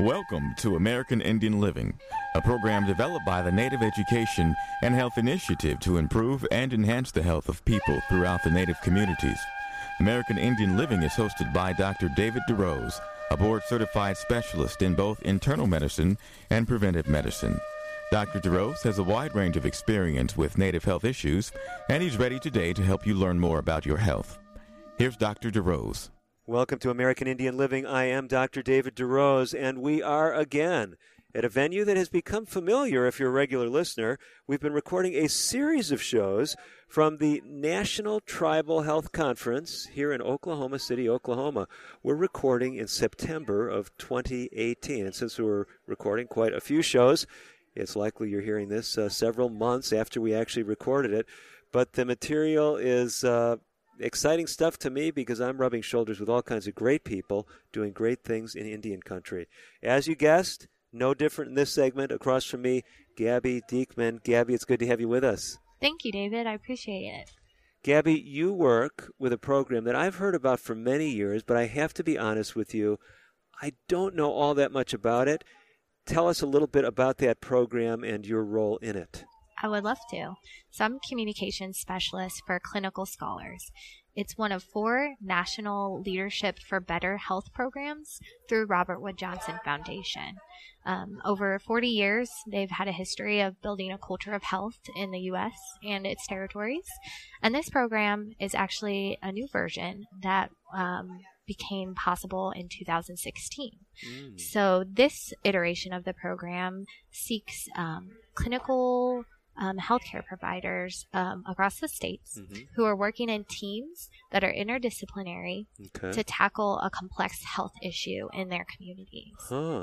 Welcome to American Indian Living, a program developed by the Native Education and Health Initiative to improve and enhance the health of people throughout the Native communities. American Indian Living is hosted by Dr. David DeRose, a board-certified specialist in both internal medicine and preventive medicine. Dr. DeRose has a wide range of experience with Native health issues, and he's ready today to help you learn more about your health. Here's Dr. DeRose. Welcome to American Indian Living. I am Dr. David DeRose, and we are again at a venue that has become familiar if you're a regular listener. We've been recording a series of shows from the National Tribal Health Conference here in Oklahoma City, Oklahoma. We're recording in September of 2018, and since we're recording quite a few shows, it's likely you're hearing this several months after we actually recorded it, but the material is exciting stuff to me because I'm rubbing shoulders with all kinds of great people doing great things in Indian country. As you guessed, no different in this segment. Across from me, Gabby Diekman. Gabby, it's good to have you with us. Thank you, David. I appreciate it. Gabby, you work with a program that I've heard about for many years, but I have to be honest with you, I don't know all that much about it. Tell us a little bit about that program and your role in it. I would love to. So I'm communications specialist for Clinical Scholars. It's one of 4 National Leadership for Better Health programs through Robert Wood Johnson Foundation. Over 40 years, they've had a history of building a culture of health in the U.S. and its territories. And this program is actually a new version that became possible in 2016. So this iteration of the program seeks clinical healthcare providers across the states who are working in teams that are interdisciplinary to tackle a complex health issue in their communities.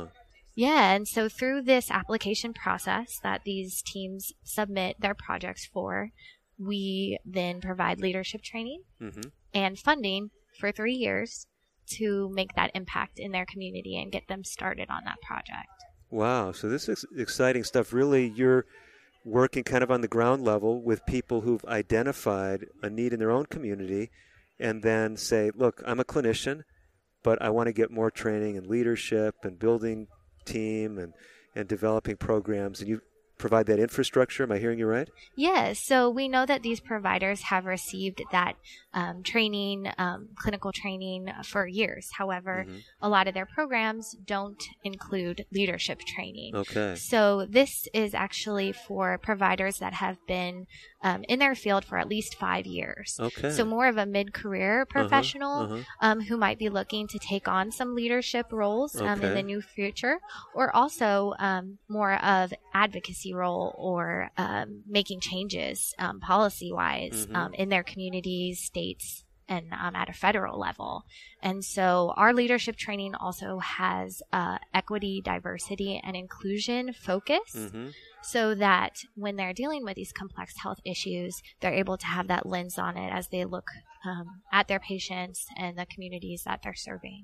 Yeah, and so through this application process that these teams submit their projects for, we then provide leadership training and funding for 3 years to make that impact in their community and get them started on that project. Wow, so this is exciting stuff. Really, you're working kind of on the ground level with people who've identified a need in their own community and then say, look, I'm a clinician, but I want to get more training in leadership and building team and developing programs. And you provide that infrastructure. Am I hearing you right? Yes. So we know that these providers have received that training, clinical training for years. However, a lot of their programs don't include leadership training. Okay. So this is actually for providers that have been in their field for at least 5 years. Okay. So more of a mid-career professional who might be looking to take on some leadership roles in the new future, or also more of advocacy role or making changes policy-wise in their communities, states, and at a federal level. And so our leadership training also has equity, diversity, and inclusion focus so that when they're dealing with these complex health issues, they're able to have that lens on it as they look at their patients and the communities that they're serving.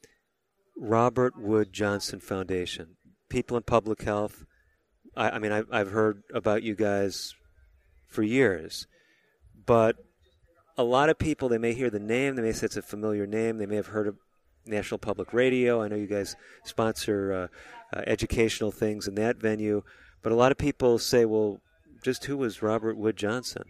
Robert Wood Johnson Foundation, people in public health. I mean, I've heard about you guys for years, but a lot of people, they may hear the name, they may say it's a familiar name, they may have heard of National Public Radio. I know you guys sponsor educational things in that venue, but a lot of people say, well, just who was Robert Wood Johnson?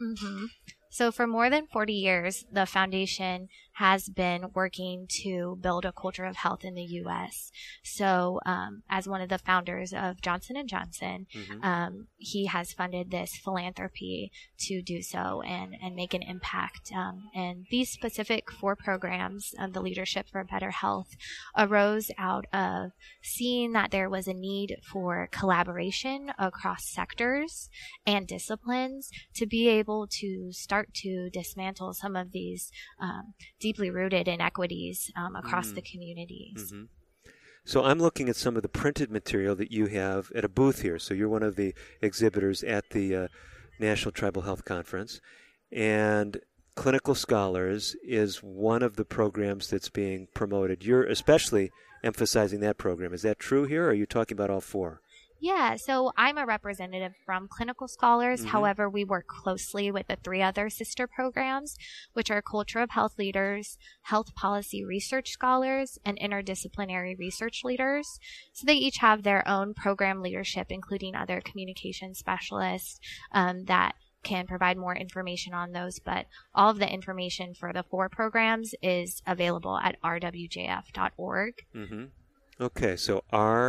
So for more than 40 years, the foundation has been working to build a culture of health in the U.S. So as one of the founders of Johnson & Johnson, he has funded this philanthropy to do so and make an impact. And these specific 4 programs, the Leadership for Better Health, arose out of seeing that there was a need for collaboration across sectors and disciplines to be able to start to dismantle some of these deeply rooted inequities across the communities. So I'm looking at some of the printed material that you have at a booth here. So you're one of the exhibitors at the National Tribal Health Conference. And Clinical Scholars is one of the programs that's being promoted. You're especially emphasizing that program. Is that true here, or are you talking about all 4? Yeah, so I'm a representative from Clinical Scholars. Mhm. However, we work closely with the 3 other sister programs, which are Culture of Health Leaders, Health Policy Research Scholars, and Interdisciplinary Research Leaders. So they each have their own program leadership, including other communication specialists that can provide more information on those. But all of the information for the 4 programs is available at rwjf.org. Mm-hmm. Okay, so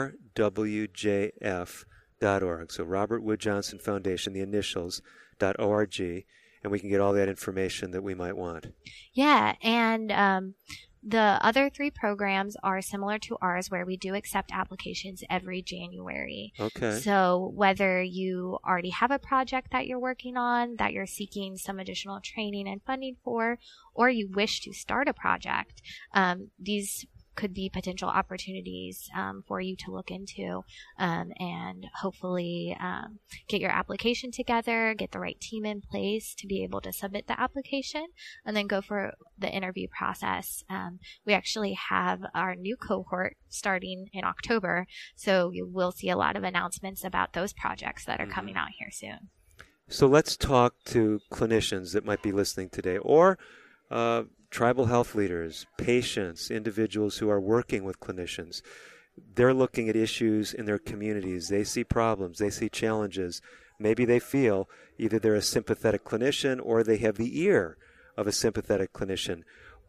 rwjf.org. So Robert Wood Johnson Foundation, the initials, .org, and we can get all that information that we might want. Yeah, and the other 3 programs are similar to ours, where we do accept applications every January. Okay. So whether you already have a project that you're working on, that you're seeking some additional training and funding for, or you wish to start a project, these could be potential opportunities for you to look into and hopefully get your application together, get the right team in place to be able to submit the application, and then go for the interview process. We actually have our new cohort starting in October, so you will see a lot of announcements about those projects that are coming out here soon. So let's talk to clinicians that might be listening today, or tribal health leaders, patients, individuals who are working with clinicians. They're looking at issues in their communities. They see problems. They see challenges. Maybe they feel either they're a sympathetic clinician or they have the ear of a sympathetic clinician.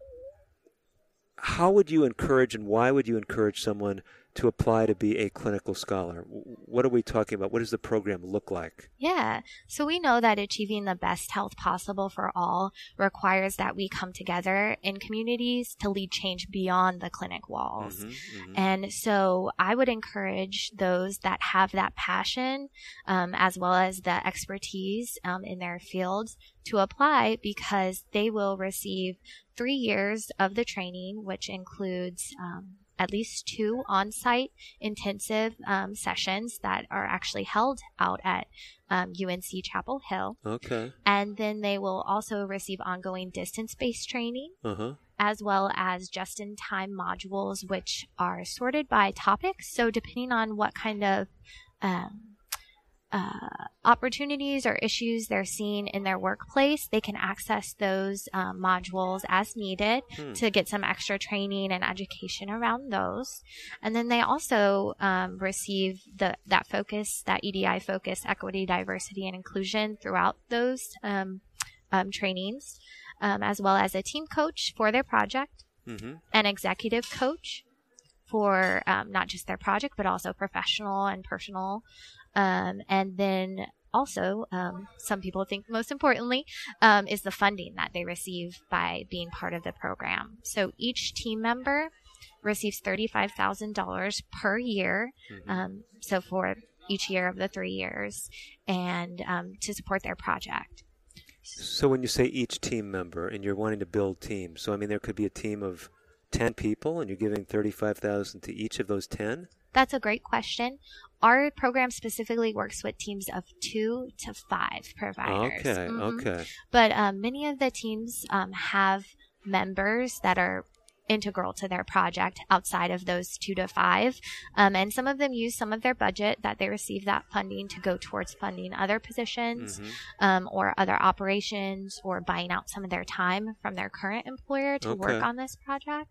How would you encourage and why would you encourage someone to apply to be a clinical scholar? What are we talking about? What does the program look like? Yeah, so we know that achieving the best health possible for all requires that we come together in communities to lead change beyond the clinic walls. And so I would encourage those that have that passion as well as the expertise in their fields to apply, because they will receive 3 years of the training, which includes at least 2 on-site intensive sessions that are actually held out at UNC Chapel Hill. Okay. And then they will also receive ongoing distance-based training, as well as just-in-time modules, which are sorted by topics. So depending on what kind of opportunities or issues they're seeing in their workplace, they can access those modules as needed to get some extra training and education around those. And then they also receive that focus, that EDI focus, equity, diversity, and inclusion throughout those trainings, as well as a team coach for their project, an executive coach for not just their project, but also professional and personal. And then also, some people think most importantly, is the funding that they receive by being part of the program. So each team member receives $35,000 per year. So for each year of the 3 years, and to support their project. So when you say each team member and you're wanting to build teams, so I mean there could be a team of 10 people and you're giving $35,000 to each of those 10? That's a great question. Our program specifically works with teams of 2 to 5 providers. Okay. But many of the teams have members that are integral to their project outside of those 2 to 5. And some of them use some of their budget that they receive that funding to go towards funding other positions or other operations, or buying out some of their time from their current employer to work on this project.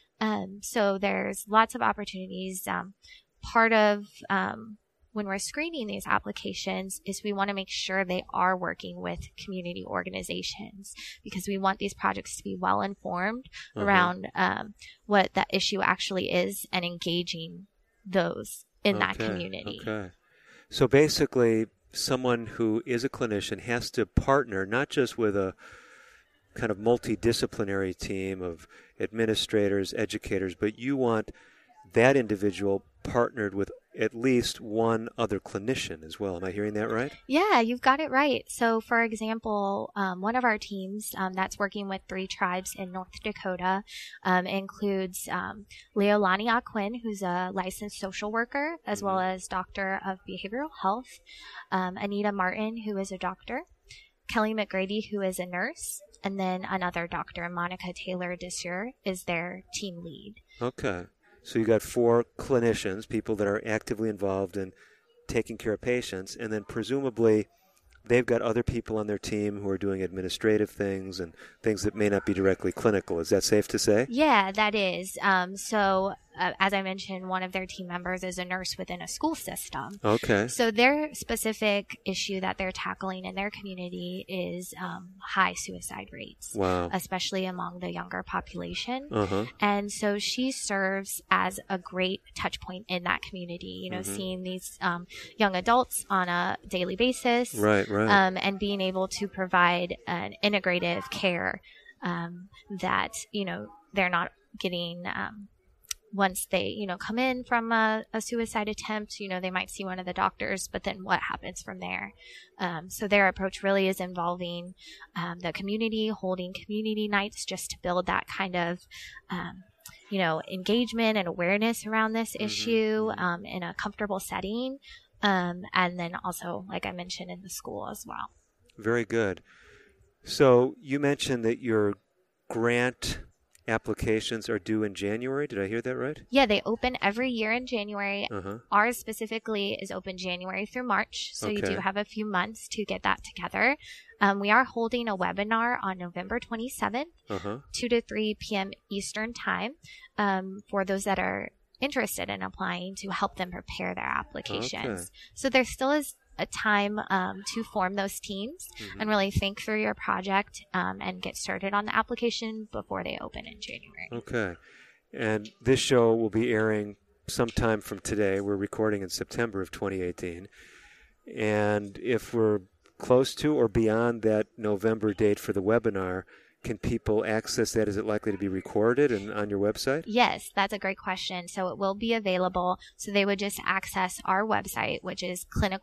So there's lots of opportunities. Part of when we're screening these applications is we want to make sure they are working with community organizations, because we want these projects to be well informed around what that issue actually is and engaging those in that community. So basically, someone who is a clinician has to partner not just with a kind of multidisciplinary team of administrators, educators, but you want that individual partnered with at least one other clinician as well. Am I hearing that right? Yeah, you've got it right. So, for example, one of our teams that's working with 3 tribes in North Dakota includes Leolani Aquin, who's a licensed social worker, as well as doctor of behavioral health, Anita Martin, who is a doctor, Kelly McGrady, who is a nurse, and then another doctor, Monica Taylor Desir, is their team lead. Okay. So you got 4 clinicians, people that are actively involved in taking care of patients, and then presumably they've got other people on their team who are doing administrative things and things that may not be directly clinical. Is that safe to say? Yeah, that is. As I mentioned, one of their team members is a nurse within a school system. Okay. So their specific issue that they're tackling in their community is high suicide rates, Wow. especially among the younger population. Uh-huh. And so she serves as a great touch point in that community, seeing these young adults on a daily basis. Right. And being able to provide an integrative care that, they're not getting once they, come in from a suicide attempt, they might see one of the doctors, but then what happens from there? So their approach really is involving the community, holding community nights just to build that kind of engagement and awareness around this issue in a comfortable setting. And then also, like I mentioned, in the school as well. Very good. So you mentioned that your grant applications are due in January. Did I hear that right? Yeah, they open every year in January. Uh-huh. Ours specifically is open January through March, so you do have a few months to get that together. We are holding a webinar on November 27th, 2 to 3 p.m. Eastern Time, for those that are interested in applying to help them prepare their applications. Okay. So there still is a time to form those teams and really think through your project and get started on the application before they open in January. Okay. And this show will be airing sometime from today. We're recording in September of 2018. And if we're close to or beyond that November date for the webinar, can people access that? Is it likely to be recorded and on your website? Yes, that's a great question. So it will be available. So they would just access our website, which is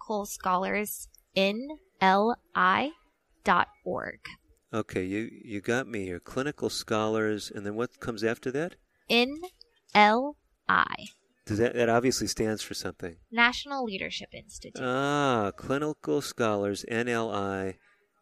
clinicalscholarsnli.org. Okay, you got me here. Clinical Scholars, and then what comes after that? NLI. That obviously stands for something. National Leadership Institute. Clinical Scholars, NLI.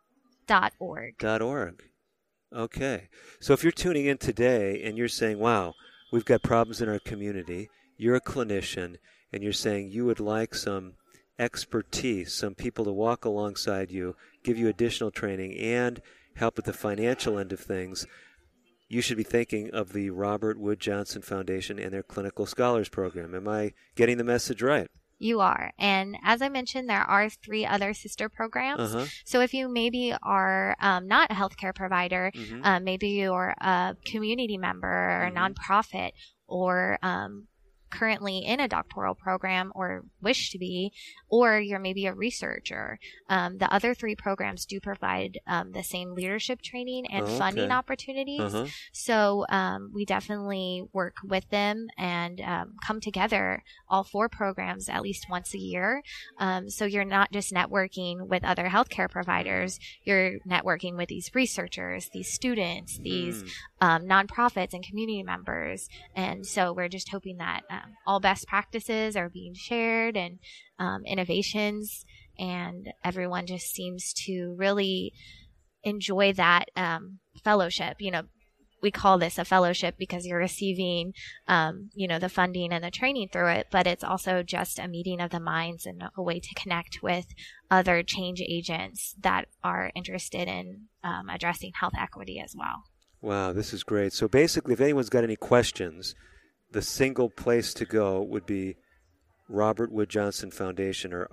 .org. Okay. So if you're tuning in today and you're saying, wow, we've got problems in our community, you're a clinician, and you're saying you would like some expertise, some people to walk alongside you, give you additional training, and help with the financial end of things, you should be thinking of the Robert Wood Johnson Foundation and their Clinical Scholars Program. Am I getting the message right? You are. And as I mentioned, there are 3 other sister programs. So if you maybe are not a healthcare provider, maybe you're a community member or a nonprofit, or currently in a doctoral program or wish to be, or you're maybe a researcher. The other 3 programs do provide the same leadership training and funding opportunities. So we definitely work with them and come together, all 4 programs, at least once a year. So you're not just networking with other healthcare providers, you're networking with these researchers, these students, these nonprofits and community members. And so we're just hoping that all best practices are being shared and innovations, and everyone just seems to really enjoy that fellowship. We call this a fellowship because you're receiving, the funding and the training through it, but it's also just a meeting of the minds and a way to connect with other change agents that are interested in addressing health equity as well. Wow, this is great. So basically, if anyone's got any questions, the single place to go would be Robert Wood Johnson Foundation, or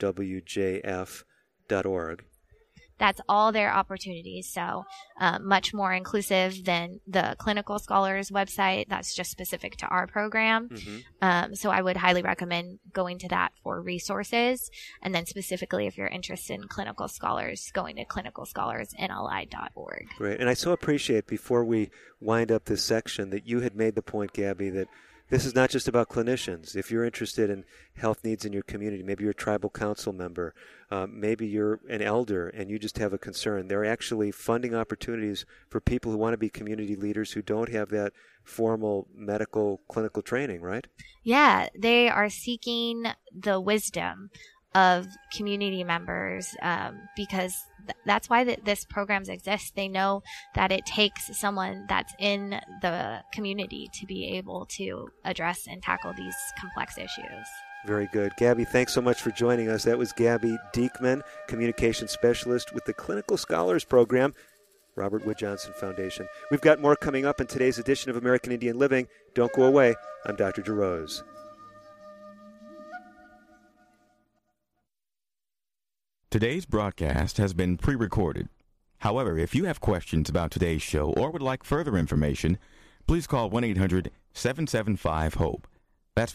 rwjf.org. That's all their opportunities. So much more inclusive than the Clinical Scholars website. That's just specific to our program. So I would highly recommend going to that for resources. And then specifically, if you're interested in Clinical Scholars, going to clinicalscholarsnli.org. Great. And I so appreciate, before we wind up this section, that you had made the point, Gabby, that this is not just about clinicians. If you're interested in health needs in your community, maybe you're a tribal council member, maybe you're an elder and you just have a concern, there are actually funding opportunities for people who want to be community leaders who don't have that formal medical clinical training, right? Yeah, they are seeking the wisdom of community members because that's why this programs exist. They know that it takes someone that's in the community to be able to address and tackle these complex issues. Very good. Gabby, thanks so much for joining us. That was Gabby Diekman, communication specialist with the Clinical Scholars Program, Robert Wood Johnson Foundation. We've got more coming up in today's edition of American Indian Living. Don't go away. I'm Dr. DeRose. Today's broadcast has been pre-recorded. However, if you have questions about today's show or would like further information, please call 1-800-775-HOPE. That's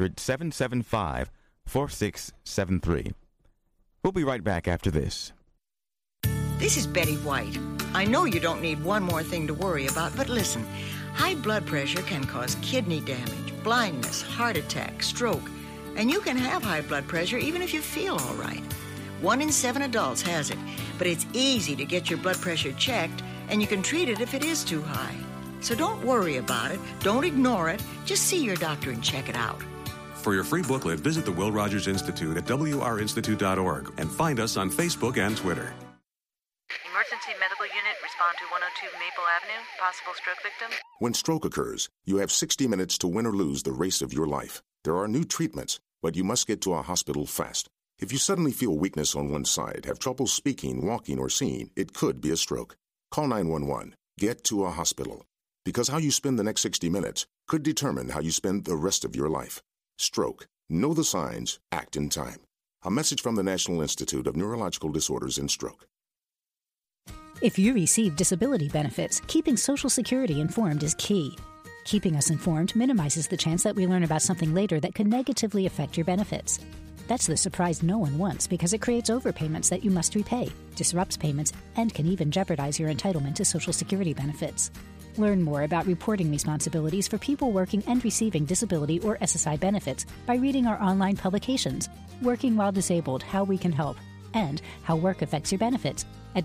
1-800-775-4673. We'll be right back after this. This is Betty White. I know you don't need one more thing to worry about, but listen. High blood pressure can cause kidney damage, blindness, heart attack, stroke, and you can have high blood pressure even if you feel all right. 1 in 7 adults has it, but it's easy to get your blood pressure checked, and you can treat it if it is too high. So don't worry about it. Don't ignore it. Just see your doctor and check it out. For your free booklet, visit the Will Rogers Institute at wrinstitute.org and find us on Facebook and Twitter. Emergency medical unit, respond to 102 Maple Avenue. Possible stroke victim. When stroke occurs, you have 60 minutes to win or lose the race of your life. There are new treatments, but you must get to a hospital fast. If you suddenly feel weakness on one side, have trouble speaking, walking, or seeing, it could be a stroke. Call 911. Get to a hospital. Because how you spend the next 60 minutes could determine how you spend the rest of your life. Stroke. Know the signs. Act in time. A message from the National Institute of Neurological Disorders and Stroke. If you receive disability benefits, keeping Social Security informed is key. Keeping us informed minimizes the chance that we learn about something later that could negatively affect your benefits. That's the surprise no one wants because it creates overpayments that you must repay, disrupts payments, and can even jeopardize your entitlement to Social Security benefits. Learn more about reporting responsibilities for people working and receiving disability or SSI benefits by reading our online publications, Working While Disabled, How We Can Help, and How Work Affects Your Benefits at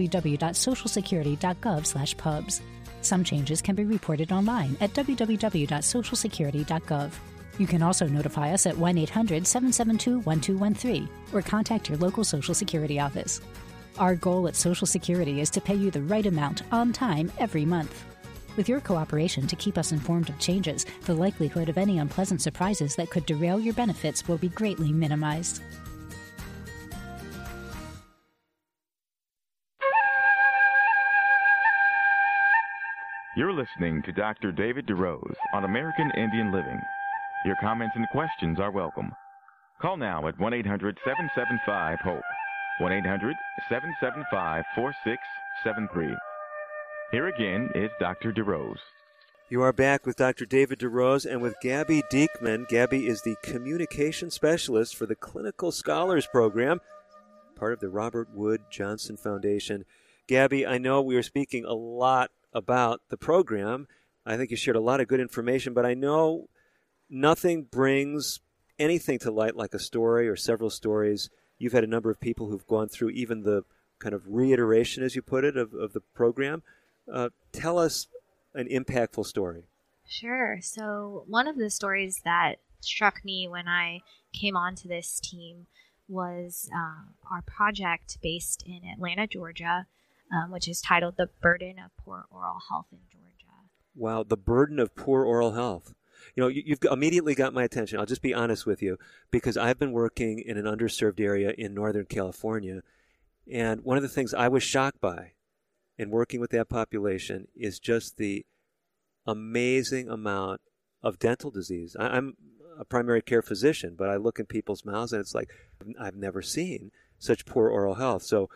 www.socialsecurity.gov/pubs. Some changes can be reported online at www.socialsecurity.gov. You can also notify us at 1-800-772-1213 or contact your local Social Security office. Our goal at Social Security is to pay you the right amount on time every month. With your cooperation to keep us informed of changes, the likelihood of any unpleasant surprises that could derail your benefits will be greatly minimized. You're listening to Dr. David DeRose on American Indian Living. Your comments and questions are welcome. Call now at 1-800-775-HOPE. 1-800-775-4673. Here again is Dr. DeRose. You are back with Dr. David DeRose and with Gabby Diekman. Gabby is the communication specialist for the Clinical Scholars Program, part of the Robert Wood Johnson Foundation. Gabby, I know we were speaking a lot about the program. I think you shared a lot of good information, but I know nothing brings anything to light like a story or several stories. You've had a number of people who've gone through even the kind of reiteration, as you put it, of the program. Tell us an impactful story. Sure. So one of the stories that struck me when I came onto this team was our project based in Atlanta, Georgia, which is titled The Burden of Poor Oral Health in Georgia. Wow, the burden of poor oral health. You know, you've immediately got my attention. I'll just be honest with you, because I've been working in an underserved area in Northern California, and one of the things I was shocked by in working with that population is just the amazing amount of dental disease. I'm a primary care physician, but I look in people's mouths and it's like, I've never seen such poor oral health. So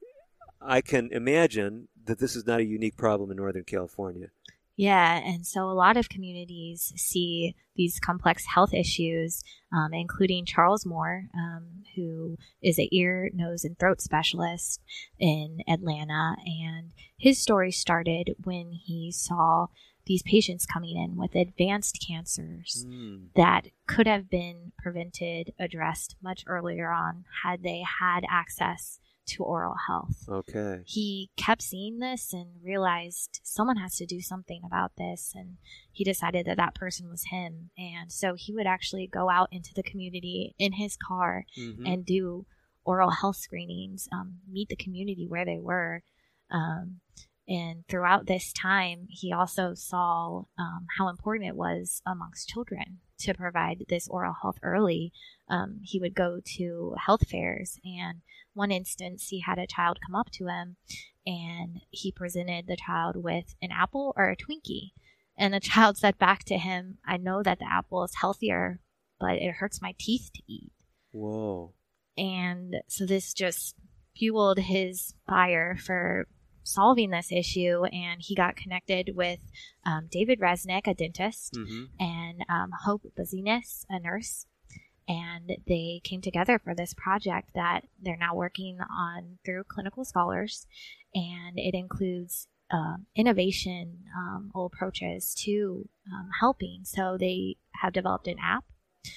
I can imagine that this is not a unique problem in Northern California. Yeah, and so a lot of communities see these complex health issues, including Charles Moore, who is an ear, nose, and throat specialist in Atlanta. And his story started when he saw these patients coming in with advanced cancers that could have been prevented, addressed much earlier on had they had access to oral health. Okay. He kept seeing this and realized someone has to do something about this, and he decided that that person was him. And so he would actually go out into the community in his car and do oral health screenings, meet the community where they were, And throughout this time, he also saw how important it was amongst children to provide this oral health early. He would go to health fairs, and one instance, he had a child come up to him, and he presented the child with an apple or a Twinkie. And the child said back to him, "I know that the apple is healthier, but it hurts my teeth to eat." Whoa. And so this just fueled his fire for solving this issue, and he got connected with David Resnick, a dentist, and Hope Bazinas, a nurse, and they came together for this project that they're now working on through Clinical Scholars, and it includes innovation approaches to helping. So they have developed an app.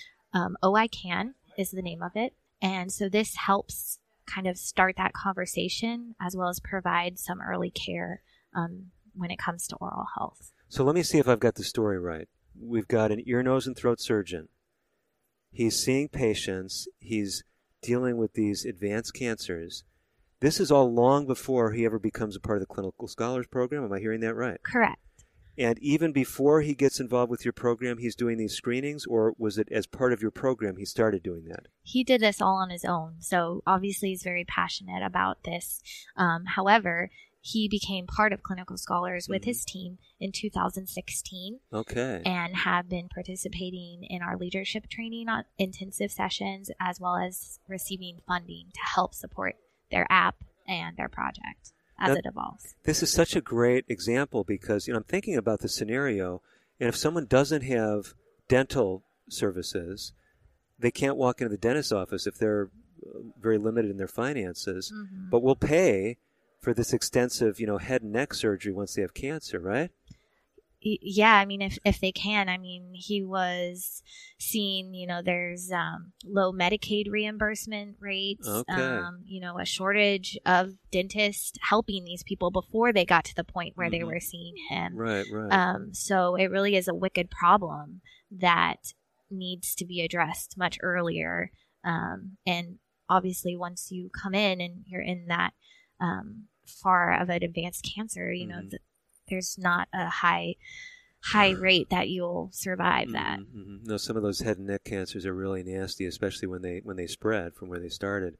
OI Can is the name of it, and so this helps kind of start that conversation as well as provide some early care when it comes to oral health. So let me see if I've got the story right. We've got an ear, nose, and throat surgeon. He's seeing patients. He's dealing with these advanced cancers. This is all long before he ever becomes a part of the Clinical Scholars Program. Am I hearing that right? Correct. And even before he gets involved with your program, he's doing these screenings, or was it as part of your program he started doing that? He did this all on his own. So obviously he's very passionate about this. However, he became part of Clinical Scholars with his team in 2016. Okay. And have been participating in our leadership training on intensive sessions, as well as receiving funding to help support their app and their project as it evolves. This is such a great example because, I'm thinking about the scenario, and if someone doesn't have dental services, they can't walk into the dentist's office if they're very limited in their finances, but will pay for this extensive, head and neck surgery once they have cancer, right? Yeah, I mean, if they can. I mean, he was seeing, there's low Medicaid reimbursement rates, a shortage of dentists helping these people before they got to the point where they were seeing him. Right. So it really is a wicked problem that needs to be addressed much earlier. And obviously, once you come in and you're in that far of an advanced cancer, there's not a high rate that you'll survive that. No, some of those head and neck cancers are really nasty, especially when they spread from where they started.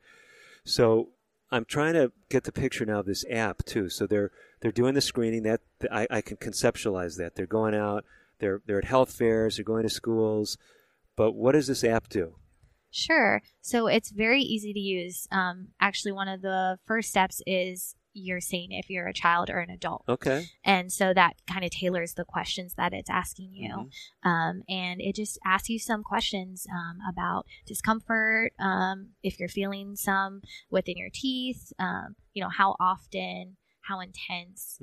So I'm trying to get the picture now of this app too. So they're doing the screening. That I can conceptualize that. They're going out. They're at health fairs. They're going to schools. But what does this app do? Sure. So it's very easy to use. Actually, one of the first steps is you're saying if you're a child or an adult. Okay. And so that kind of tailors the questions that it's asking you. And it just asks you some questions about discomfort, if you're feeling some within your teeth, how often, how intense,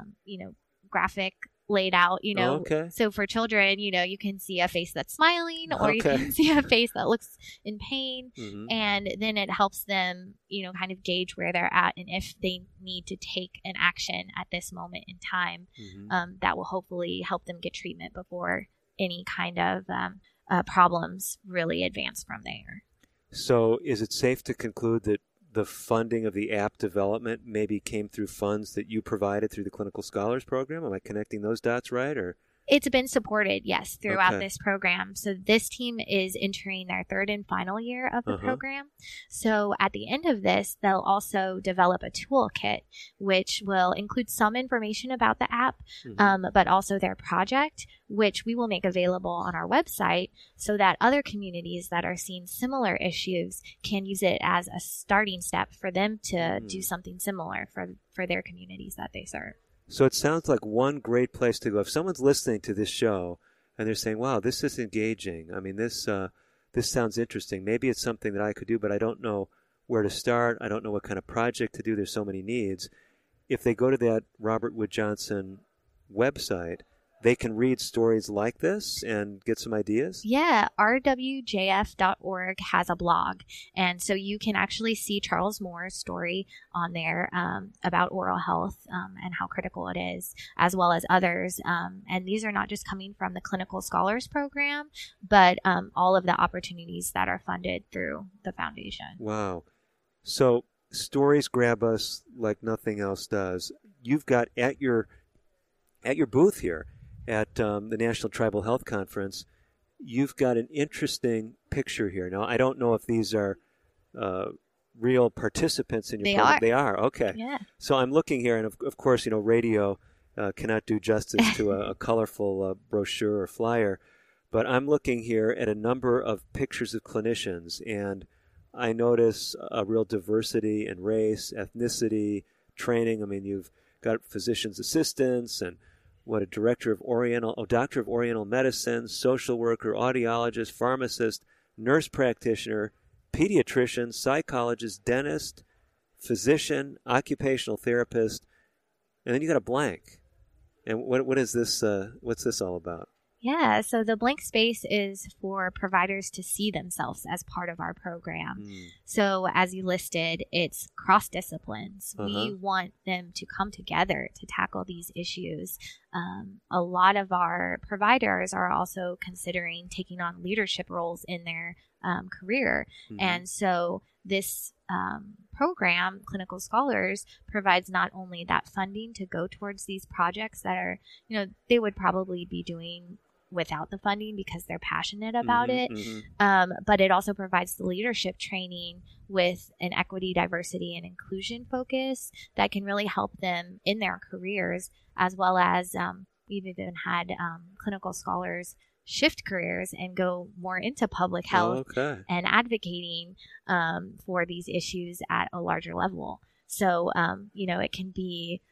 graphic laid out, So for children, you can see a face that's smiling or you can see a face that looks in pain. And then it helps them, kind of gauge where they're at and if they need to take an action at this moment in time, that will hopefully help them get treatment before any kind of problems really advance from there. So is it safe to conclude that the funding of the app development maybe came through funds that you provided through the Clinical Scholars Program? Am I connecting those dots right? Or it's been supported, yes, throughout this program. So this team is entering their third and final year of the program. So at the end of this, they'll also develop a toolkit, which will include some information about the app, but also their project, which we will make available on our website so that other communities that are seeing similar issues can use it as a starting step for them to do something similar for their communities that they serve. So it sounds like one great place to go. If someone's listening to this show and they're saying, wow, this is engaging. I mean, this sounds interesting. Maybe it's something that I could do, but I don't know where to start. I don't know what kind of project to do. There's so many needs. If they go to that Robert Wood Johnson website, they can read stories like this and get some ideas? Yeah, rwjf.org has a blog. And so you can actually see Charles Moore's story on there about oral health and how critical it is, as well as others. And these are not just coming from the Clinical Scholars Program, but all of the opportunities that are funded through the foundation. Wow. So stories grab us like nothing else does. You've got at your booth here at the National Tribal Health Conference, you've got an interesting picture here. Now, I don't know if these are real participants in your program. They are. Okay. Yeah. So I'm looking here, and of course, radio cannot do justice to a colorful brochure or flyer, but I'm looking here at a number of pictures of clinicians, and I notice a real diversity in race, ethnicity, training. I mean, you've got physician's assistants and a doctor of Oriental medicine, social worker, audiologist, pharmacist, nurse practitioner, pediatrician, psychologist, dentist, physician, occupational therapist, and then you got a blank. And what is this? What's this all about? Yeah, so the blank space is for providers to see themselves as part of our program. So as you listed, it's cross disciplines. We want them to come together to tackle these issues. A lot of our providers are also considering taking on leadership roles in their career. And so this program, Clinical Scholars, provides not only that funding to go towards these projects that are, they would probably be doing without the funding because they're passionate about it. But it also provides the leadership training with an equity, diversity, and inclusion focus that can really help them in their careers, as well as we've even had clinical scholars shift careers and go more into public health and advocating for these issues at a larger level. So, it can be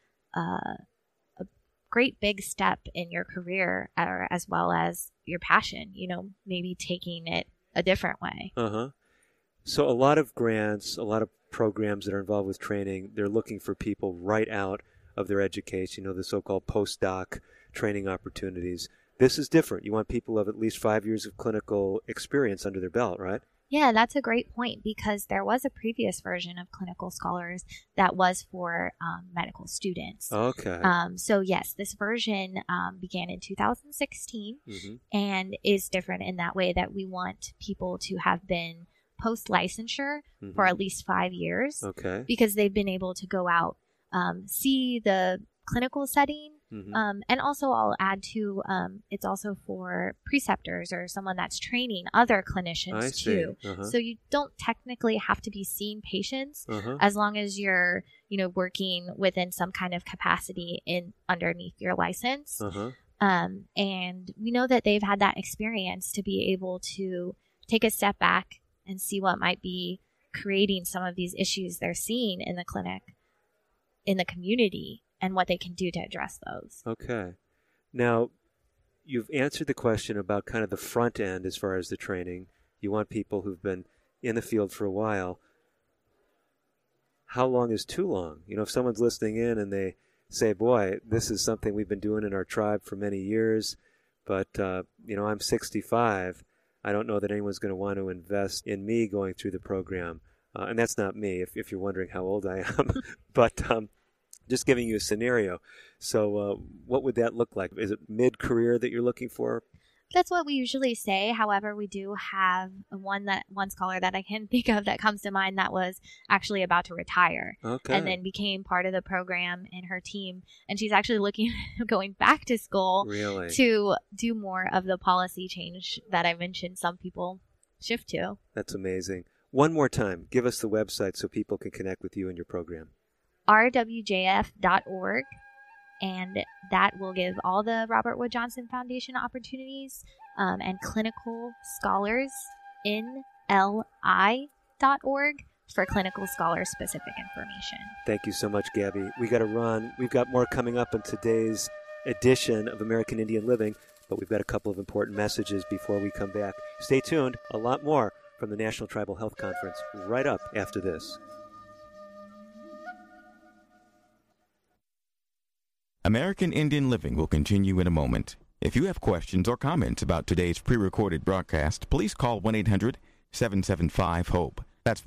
great big step in your career as well as your passion, maybe taking it a different way. So a lot of grants, a lot of programs that are involved with training, they're looking for people right out of their education, the so-called postdoc training opportunities. This is different. You want people who have at least 5 years of clinical experience under their belt, right? Yeah, that's a great point because there was a previous version of Clinical Scholars that was for medical students. So yes, this version began in 2016 and is different in that way that we want people to have been post-licensure for at least 5 years because they've been able to go out, see the clinical setting. And also I'll add to, it's also for preceptors or someone that's training other clinicians too. So you don't technically have to be seeing patients as long as you're, working within some kind of capacity underneath your license. And we know that they've had that experience to be able to take a step back and see what might be creating some of these issues they're seeing in the clinic, in the community, and what they can do to address those. Now, you've answered the question about kind of the front end as far as the training. You want people who've been in the field for a while. How long is too long? If someone's listening in and they say, boy, this is something we've been doing in our tribe for many years, but, I'm 65. I don't know that anyone's going to want to invest in me going through the program. And that's not me, if you're wondering how old I am. But just giving you a scenario. So what would that look like? Is it mid-career that you're looking for? That's what we usually say. However, we do have one scholar that I can think of that comes to mind that was actually about to retire and then became part of the program and her team. And she's actually looking going back to school to do more of the policy change that I mentioned some people shift to. That's amazing. One more time, give us the website so people can connect with you and your program. rwjf.org, and that will give all the Robert Wood Johnson Foundation opportunities, and Clinical Scholars NLI.org for clinical scholar specific information. Thank you so much, Gabby. We got to run. We've got more coming up in today's edition of American Indian Living, but we've got a couple of important messages before we come back. Stay tuned. A lot more from the National Tribal Health Conference right up after this. American Indian Living will continue in a moment. If you have questions or comments about today's pre-recorded broadcast, please call 1-800-775-HOPE. That's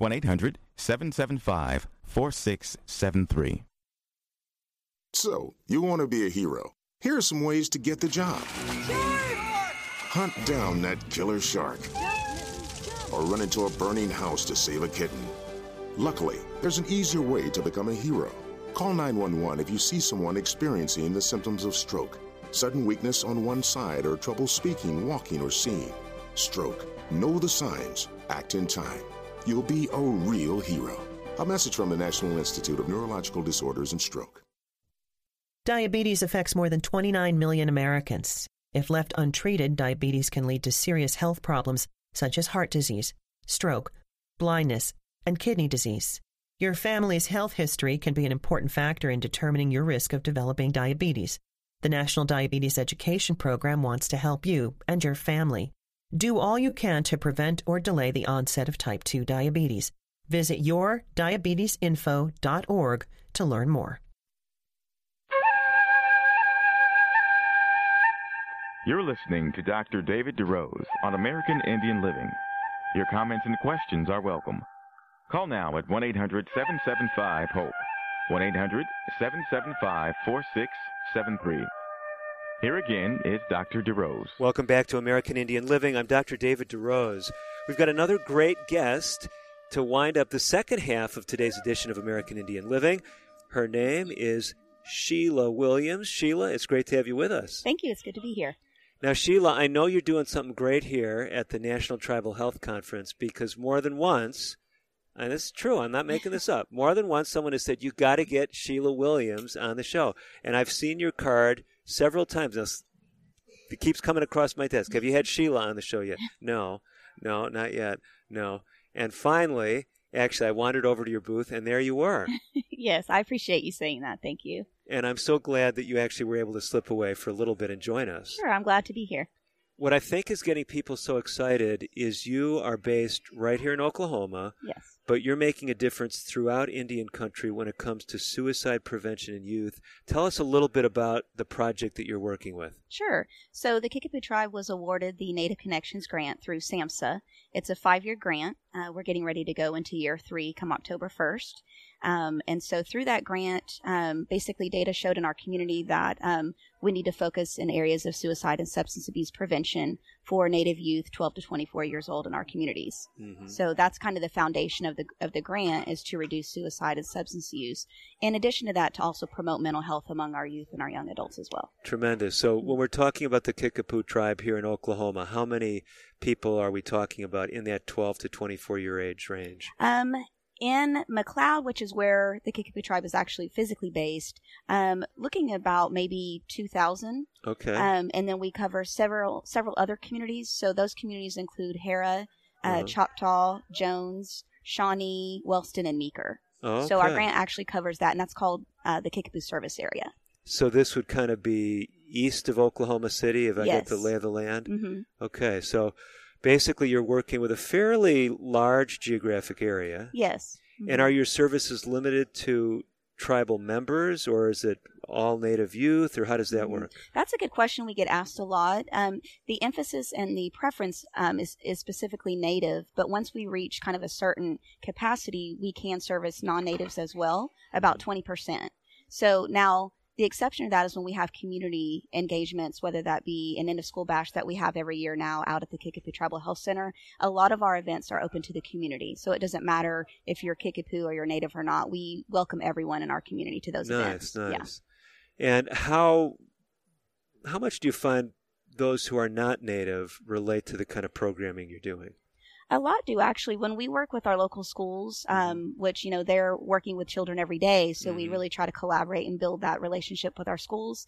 1-800-775-4673. So, you want to be a hero. Here are some ways to get the job. Hunt down that killer shark. Or run into a burning house to save a kitten. Luckily, there's an easier way to become a hero. Call 911 if you see someone experiencing the symptoms of stroke, sudden weakness on one side, or trouble speaking, walking, or seeing. Stroke. Know the signs. Act in time. You'll be a real hero. A message from the National Institute of Neurological Disorders and Stroke. Diabetes affects more than 29 million Americans. If left untreated, diabetes can lead to serious health problems such as heart disease, stroke, blindness, and kidney disease. Your family's health history can be an important factor in determining your risk of developing diabetes. The National Diabetes Education Program wants to help you and your family. Do all you can to prevent or delay the onset of type 2 diabetes. Visit yourdiabetesinfo.org to learn more. You're listening to Dr. David DeRose on American Indian Living. Your comments and questions are welcome. Call now at 1-800-775-HOPE, 1-800-775-4673. Here again is Dr. DeRose. Welcome back to American Indian Living. I'm Dr. David DeRose. We've got another great guest to wind up the second half of today's edition of American Indian Living. Her name is Sheila Williams. Sheila, it's great to have you with us. Thank you. It's good to be here. Now, Sheila, I know you're doing something great here at the National Tribal Health Conference because more than once, and this is true, I'm not making this up, more than once someone has said, you got to get Sheila Williams on the show. And I've seen your card several times. Now, it keeps coming across my desk. Have you had Sheila on the show yet? No, not yet. No. And finally, actually, I wandered over to your booth, and there you were. Yes, I appreciate you saying that. Thank you. And I'm so glad that you actually were able to slip away for a little bit and join us. Sure, I'm glad to be here. What I think is getting people so excited is you are based right here in Oklahoma. Yes. But you're making a difference throughout Indian country when it comes to suicide prevention in youth. Tell us a little bit about the project that you're working with. Sure. So the Kickapoo Tribe was awarded the Native Connections Grant through SAMHSA. It's a 5-year grant. We're getting ready to go into year 3 come October 1st. And so through that grant, basically data showed in our community that we need to focus in areas of suicide and substance abuse prevention for Native youth 12 to 24 years old in our communities. Mm-hmm. So that's kind of the foundation of the grant, is to reduce suicide and substance use. In addition to that, to also promote mental health among our youth and our young adults as well. Tremendous. So when we're talking about the Kickapoo Tribe here in Oklahoma, how many people are we talking about in that 12 to 24 year age range? In McLeod, which is where the Kickapoo Tribe is actually physically based, looking about maybe 2,000. Okay. And then we cover several other communities. So those communities include Hara, Choctaw, Jones, Shawnee, Wellston, and Meeker. Okay. So our grant actually covers that, and that's called the Kickapoo Service Area. So this would kind of be east of Oklahoma City, if I get the lay of the land? Mm-hmm. Okay, so basically you're working with a fairly large geographic area. Yes. Mm-hmm. And are your services limited to tribal members, or is it all Native youth, or how does that work? That's a good question. We get asked a lot. The emphasis and the preference is specifically Native, but once we reach kind of a certain capacity, we can service non-Natives as well, about 20%. So now the exception to that is when we have community engagements, whether that be an end-of-school bash that we have every year now out at the Kickapoo Tribal Health Center. A lot of our events are open to the community, so it doesn't matter if you're Kickapoo or you're Native or not. We welcome everyone in our community to those events. Nice. Yeah. And how much do you find those who are not Native relate to the kind of programming you're doing? A lot do, actually. When we work with our local schools, which, they're working with children every day, so we really try to collaborate and build that relationship with our schools.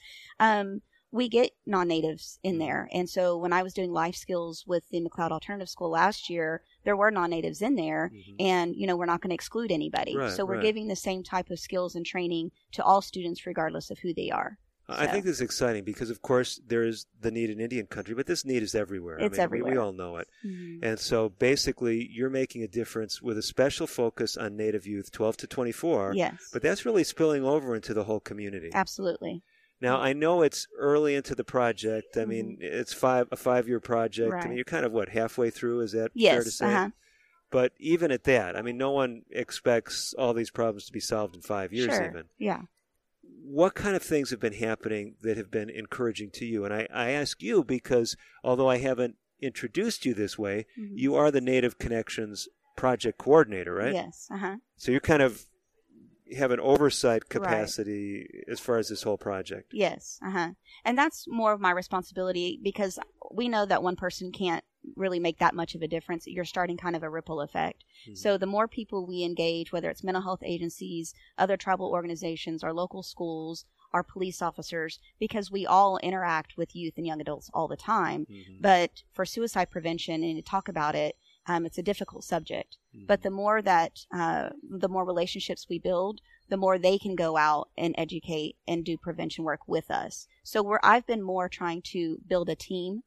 We get non-Natives in there. And so when I was doing life skills with the McLeod Alternative School last year, there were non-Natives in there, and, we're not going to exclude anybody. Right, so we're giving the same type of skills and training to all students regardless of who they are. I think this is exciting because, of course, there is the need in Indian country, but this need is everywhere. It's everywhere. We all know it. Mm-hmm. And so basically you're making a difference with a special focus on Native youth, 12 to 24. Yes. But that's really spilling over into the whole community. Absolutely. Now, I know it's early into the project. I mean, it's a 5-year project. Right. I mean, you're kind of, halfway through? Is that fair to say? But even at that, I mean, no one expects all these problems to be solved in 5 years even. Yeah. What kind of things have been happening that have been encouraging to you? And I ask you because although I haven't introduced you this way, you are the Native Connections project coordinator, right? Yes. Uh-huh. So you kind of have an oversight capacity as far as this whole project. Yes. Uh-huh. And that's more of my responsibility because we know that one person can't really make that much of a difference. You're starting kind of a ripple effect. Mm-hmm. So the more people we engage, whether it's mental health agencies, other tribal organizations, our local schools, our police officers, because we all interact with youth and young adults all the time. Mm-hmm. But for suicide prevention and to talk about it, it's a difficult subject. Mm-hmm. But the more relationships we build, the more they can go out and educate and do prevention work with us. So I've been more trying to build a team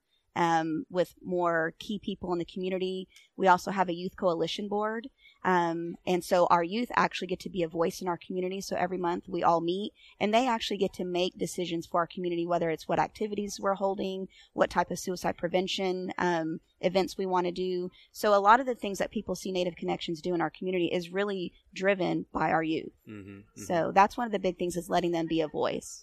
with more key people in the community. We also have a youth coalition board. And so our youth actually get to be a voice in our community. So every month we all meet and they actually get to make decisions for our community, whether it's what activities we're holding, what type of suicide prevention events we want to do. So a lot of the things that people see Native Connections do in our community is really driven by our youth. Mm-hmm, mm-hmm. So that's one of the big things is letting them be a voice.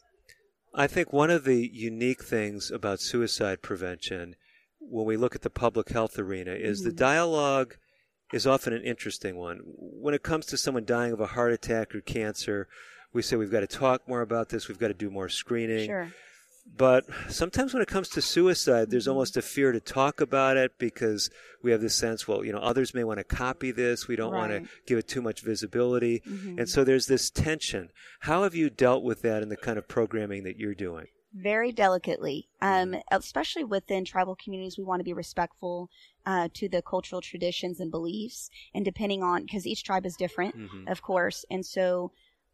I think one of the unique things about suicide prevention when we look at the public health arena is mm-hmm. the dialogue is often an interesting one. When it comes to someone dying of a heart attack or cancer, we say we've got to talk more about this, we've got to do more screening. Sure. But sometimes when it comes to suicide, there's almost a fear to talk about it because we have this sense, well, others may want to copy this. We don't want to give it too much visibility. Mm-hmm. And so there's this tension. How have you dealt with that in the kind of programming that you're doing? Very delicately, especially within tribal communities, we want to be respectful to the cultural traditions and beliefs. And depending on, because each tribe is different, mm-hmm. of course. And so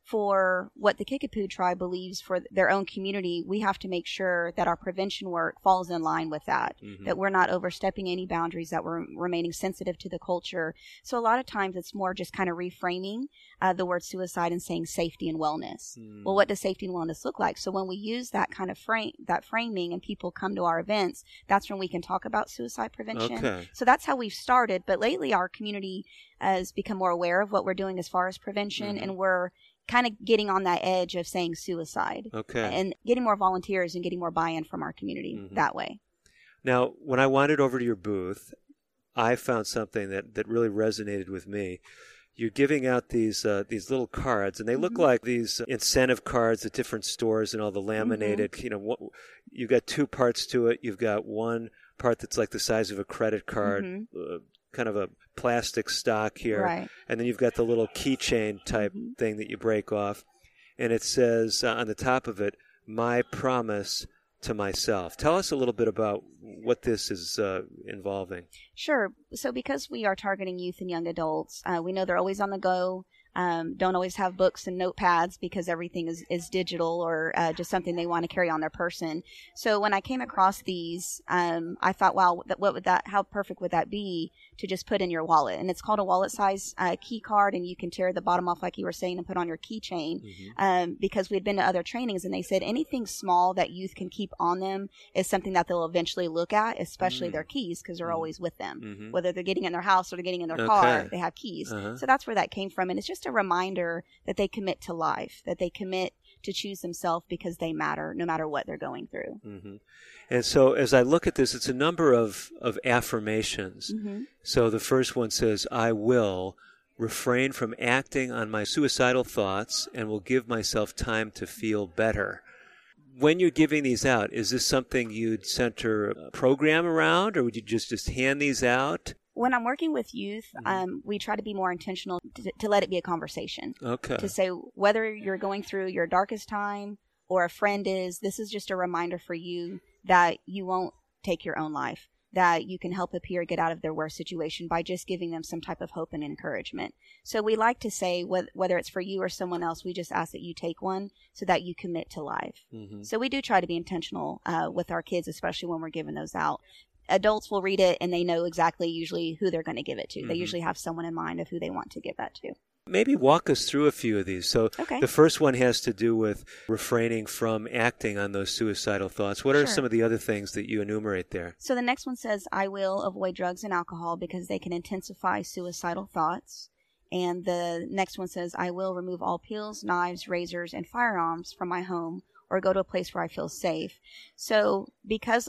for what the Kickapoo tribe believes for their own community, we have to make sure that our prevention work falls in line with that, mm-hmm. that we're not overstepping any boundaries, that we're remaining sensitive to the culture. So a lot of times it's more just kind of reframing the word suicide and saying safety and wellness. Mm. Well, what does safety and wellness look like? So when we use that kind of framing and people come to our events, that's when we can talk about suicide prevention. Okay. So that's how we've started. But lately our community has become more aware of what we're doing as far as prevention, mm-hmm. and we're kind of getting on that edge of saying suicide. Okay. And getting more volunteers and getting more buy-in from our community mm-hmm. that way. Now, when I wandered over to your booth, I found something that really resonated with me. You're giving out these little cards, and they look mm-hmm. like these incentive cards at different stores and all the laminated, mm-hmm. You've got two parts to it. You've got one part that's like the size of a credit card, mm-hmm. Kind of a plastic stock here. Right. And then you've got the little keychain type mm-hmm. thing that you break off. And it says on the top of it, "My promise to myself." Tell us a little bit about what this is involving. Sure. So because we are targeting youth and young adults, we know they're always on the go. Don't always have books and notepads because everything is digital or just something they want to carry on their person. So when I came across these, I thought, wow, how perfect would that be to just put in your wallet? And it's called a wallet size key card, and you can tear the bottom off, like you were saying, and put on your keychain. Mm-hmm. Because we had been to other trainings, and they said anything small that youth can keep on them is something that they'll eventually look at, especially their keys, because they're always with them. Mm-hmm. Whether they're getting in their house or they're getting in their car, they have keys. Uh-huh. So that's where that came from, and it's just a reminder that they commit to life, that they commit to choose themselves because they matter no matter what they're going through. Mm-hmm. And so as I look at this, it's a number of affirmations. Mm-hmm. So the first one says, "I will refrain from acting on my suicidal thoughts and will give myself time to feel better." When you're giving these out, is this something you'd center a program around, or would you just hand these out? When I'm working with youth, we try to be more intentional to let it be a conversation. Okay. To say whether you're going through your darkest time or a friend is, this is just a reminder for you that you won't take your own life, that you can help a peer get out of their worst situation by just giving them some type of hope and encouragement. So we like to say, whether it's for you or someone else, we just ask that you take one so that you commit to life. Mm-hmm. So we do try to be intentional with our kids, especially when we're giving those out. Adults will read it and they know exactly usually who they're going to give it to. Mm-hmm. They usually have someone in mind of who they want to give that to. Maybe walk us through a few of these. So the first one has to do with refraining from acting on those suicidal thoughts. What are some of the other things that you enumerate there? So the next one says, "I will avoid drugs and alcohol because they can intensify suicidal thoughts." And the next one says, "I will remove all pills, knives, razors, and firearms from my home or go to a place where I feel safe." So because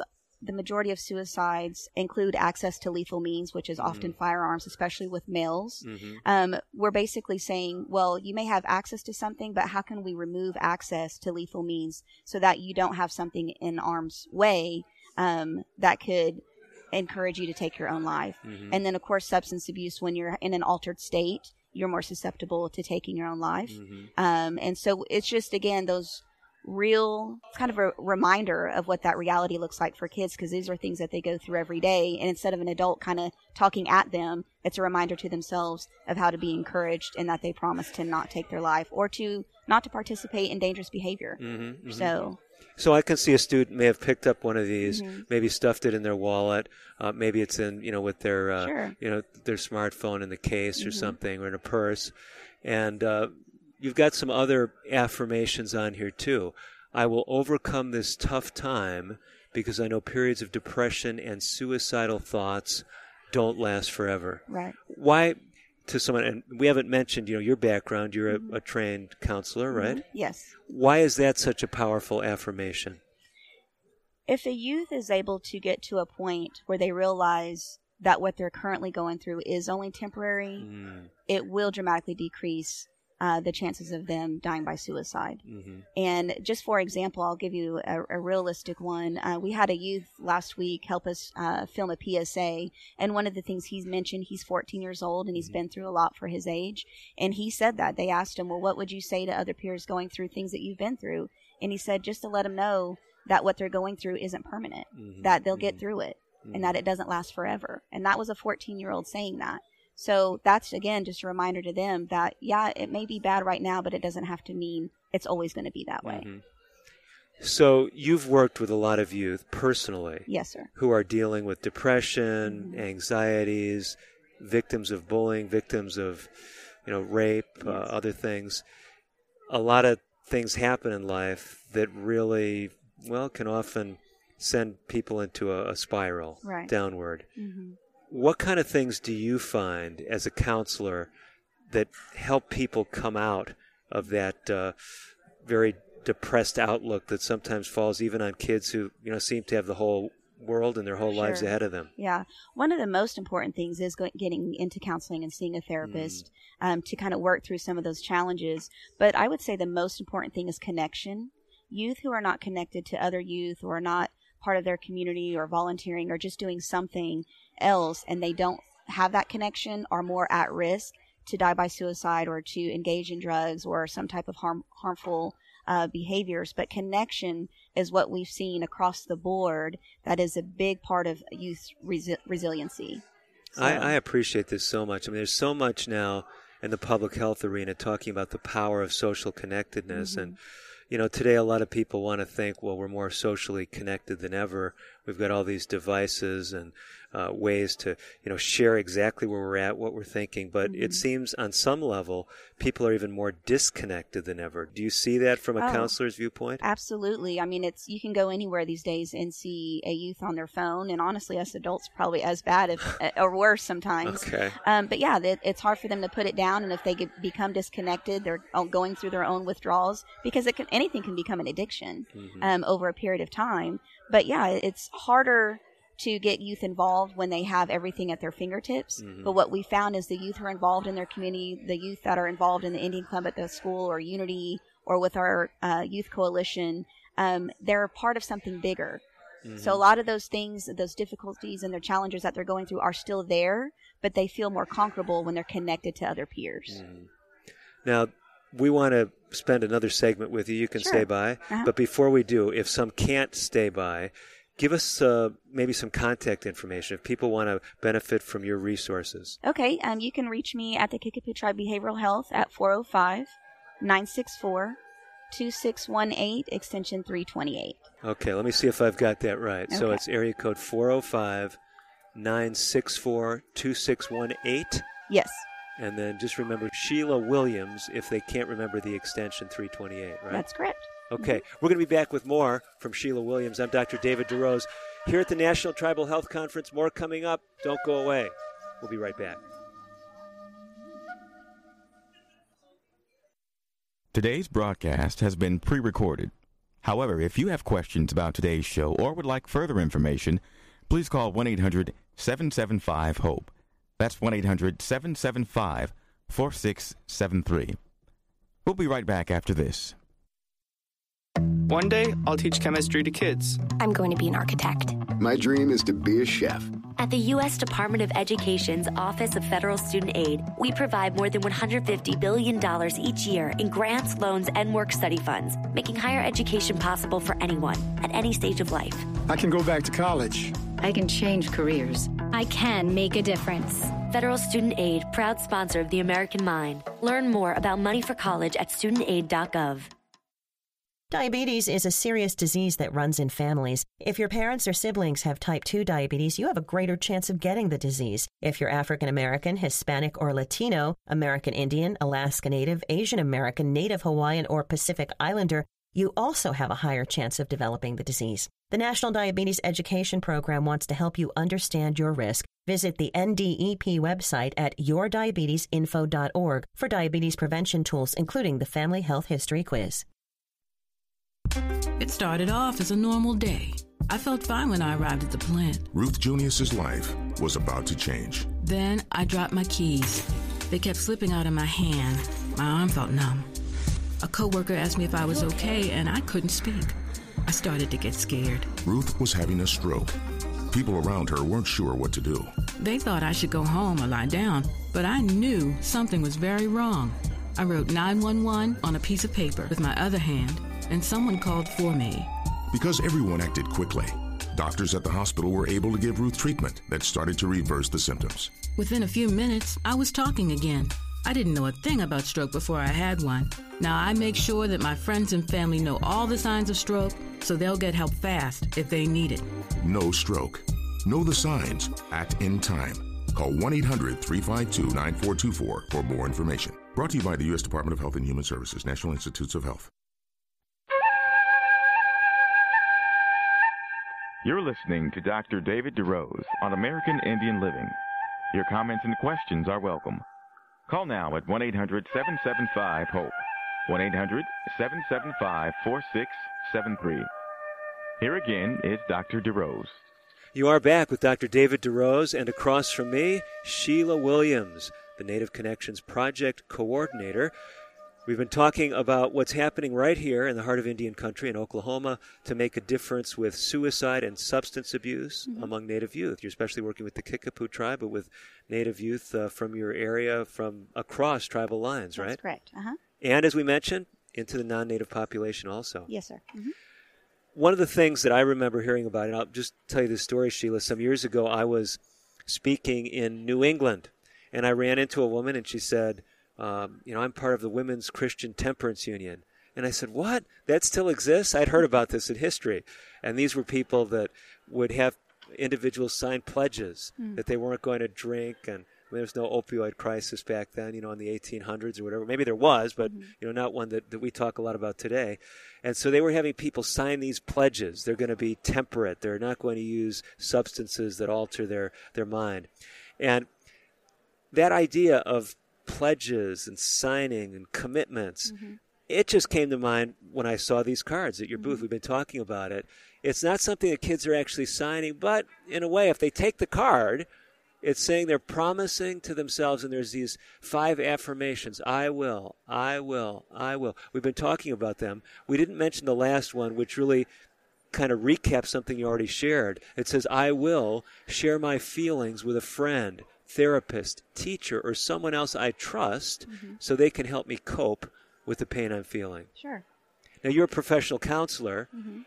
the majority of suicides include access to lethal means, which is often firearms, especially with males. We're basically saying, well, you may have access to something, but how can we remove access to lethal means so that you don't have something in harm's way that could encourage you to take your own life? And then, of course, substance abuse, when you're in an altered state, you're more susceptible to taking your own life. And so it's just, again, those real kind of a reminder of what that reality looks like for kids, because these are things that they go through every day. And instead of an adult kind of talking at them, it's a reminder to themselves of how to be encouraged and that they promise to not take their life or to not to participate in dangerous behavior. So I can see a student may have picked up one of these, maybe stuffed it in their wallet, maybe it's in, with their, their smartphone in the case or something, or in a purse. And you've got some other affirmations on here too. I will overcome this tough time because I know periods of depression and suicidal thoughts don't last forever. Right. Why, to someone, and we haven't mentioned, your background, you're a trained counselor, right? Yes. Why is that such a powerful affirmation? If a youth is able to get to a point where they realize that what they're currently going through is only temporary, it will dramatically decrease the chances of them dying by suicide. And just for example, I'll give you a realistic one. We had a youth last week help us film a PSA, and one of the things he's mentioned, he's 14 years old and he's been through a lot for his age, and he said that. They asked him, well, what would you say to other peers going through things that you've been through? And he said, just to let them know that what they're going through isn't permanent, that they'll get through it, and that it doesn't last forever. And that was a 14-year-old saying that. So that's, again, just a reminder to them that, yeah, it may be bad right now, but it doesn't have to mean it's always going to be that way. So you've worked with a lot of youth personally. Yes, sir. Who are dealing with depression, anxieties, victims of bullying, victims of, rape, other things. A lot of things happen in life that really, can often send people into a spiral downward. What kind of things do you find as a counselor that help people come out of that very depressed outlook that sometimes falls even on kids who, seem to have the whole world and their whole lives ahead of them? Yeah. One of the most important things is getting into counseling and seeing a therapist to kind of work through some of those challenges. But I would say the most important thing is connection. Youth who are not connected to other youth or are not part of their community or volunteering or just doing something else, and they don't have that connection, are more at risk to die by suicide or to engage in drugs or some type of harmful behaviors. But connection is what we've seen across the board that is a big part of youth resiliency. So. I appreciate this so much. I mean, there's so much now in the public health arena talking about the power of social connectedness. And today a lot of people want to think, well, we're more socially connected than ever. We've got all these devices and ways to, share exactly where we're at, what we're thinking. But it seems on some level, people are even more disconnected than ever. Do you see that from a counselor's viewpoint? Absolutely. I mean, you can go anywhere these days and see a youth on their phone. And honestly, us adults probably as bad or worse sometimes. Okay. But yeah, it's hard for them to put it down. And if they become disconnected, they're going through their own withdrawals because anything can become an addiction over a period of time. But yeah, it's harder to get youth involved when they have everything at their fingertips. But what we found is the youth who are involved in their community, the youth that are involved in the Indian Club at the school or Unity or with our youth coalition, they're part of something bigger. So a lot of those things, those difficulties and their challenges that they're going through are still there, but they feel more conquerable when they're connected to other peers. Now, we want to spend another segment with you. You can stay by. But before we do, if some can't stay by, give us maybe some contact information if people want to benefit from your resources. Okay. You can reach me at the Kickapoo Tribe Behavioral Health at 405-964-2618, extension 328. Okay. Let me see if I've got that right. Okay. So it's area code 405-964-2618? Yes. And then just remember Sheila Williams if they can't remember the extension 328, right? That's correct. Okay. We're going to be back with more from Sheila Williams. I'm Dr. David DeRose here at the National Tribal Health Conference. More coming up. Don't go away. We'll be right back. Today's broadcast has been pre-recorded. However, if you have questions about today's show or would like further information, please call 1-800-775-HOPE. That's 1-800-775-4673. We'll be right back after this. One day, I'll teach chemistry to kids. I'm going to be an architect. My dream is to be a chef. At the U.S. Department of Education's Office of Federal Student Aid, we provide more than $150 billion each year in grants, loans, and work-study funds, making higher education possible for anyone at any stage of life. I can go back to college. I can change careers. I can make a difference. Federal Student Aid, proud sponsor of the American Mind. Learn more about money for college at studentaid.gov. Diabetes is a serious disease that runs in families. If your parents or siblings have type 2 diabetes, you have a greater chance of getting the disease. If you're African American, Hispanic, or Latino, American Indian, Alaska Native, Asian American, Native Hawaiian, or Pacific Islander, you also have a higher chance of developing the disease. The National Diabetes Education Program wants to help you understand your risk. Visit the NDEP website at yourdiabetesinfo.org for diabetes prevention tools, including the Family Health History Quiz. It started off as a normal day. I felt fine when I arrived at the plant. Ruth Junius's life was about to change. Then I dropped my keys. They kept slipping out of my hand. My arm felt numb. A coworker asked me if I was okay, and I couldn't speak. I started to get scared. Ruth was having a stroke. People around her weren't sure what to do. They thought I should go home or lie down, but I knew something was very wrong. I wrote 911 on a piece of paper with my other hand, and someone called for me. Because everyone acted quickly, doctors at the hospital were able to give Ruth treatment that started to reverse the symptoms. Within a few minutes, I was talking again. I didn't know a thing about stroke before I had one. Now I make sure that my friends and family know all the signs of stroke so they'll get help fast if they need it. No stroke. Know the signs. Act in time. Call 1-800-352-9424 for more information. Brought to you by the U.S. Department of Health and Human Services, National Institutes of Health. You're listening to Dr. David DeRose on American Indian Living. Your comments and questions are welcome. Call now at 1-800-775-HOPE, 1-800-775-4673. Here again is Dr. DeRose. You are back with Dr. David DeRose, and across from me, Sheila Williams, the Native Connections Project Coordinator. We've been talking about what's happening right here in the heart of Indian country in Oklahoma to make a difference with suicide and substance abuse among Native youth. You're especially working with the Kickapoo tribe, but with Native youth from your area from across tribal lines, right? That's correct. And as we mentioned, into the non-Native population also. Yes, sir. One of the things that I remember hearing about, and I'll just tell you this story, Sheila. Some years ago, I was speaking in New England, and I ran into a woman, and she said, I'm part of the Women's Christian Temperance Union. And I said, what? That still exists? I'd heard about this in history. And these were people that would have individuals sign pledges that they weren't going to drink. And there was no opioid crisis back then, in the 1800s or whatever. Maybe there was, but, not one that we talk a lot about today. And so they were having people sign these pledges. They're going to be temperate. They're not going to use substances that alter their mind. And that idea of pledges and signing and commitments, it just came to mind when I saw these cards at your booth. We've been talking about it. It's not something that kids are actually signing, but in a way, if they take the card, it's saying they're promising to themselves, and there's these 5 affirmations. I will, I will, I will. We've been talking about them. We didn't mention the last one, which really kind of recaps something you already shared. It says, I will share my feelings with a friend, therapist, teacher, or someone else I trust so they can help me cope with the pain I'm feeling. Sure. Now, you're a professional counselor,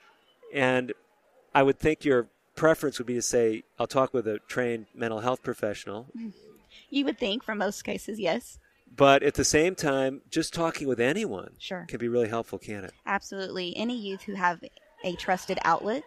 and I would think your preference would be to say, I'll talk with a trained mental health professional. You would think, for most cases, yes. But at the same time, just talking with anyone can be really helpful, can't it? Absolutely. Any youth who have a trusted outlet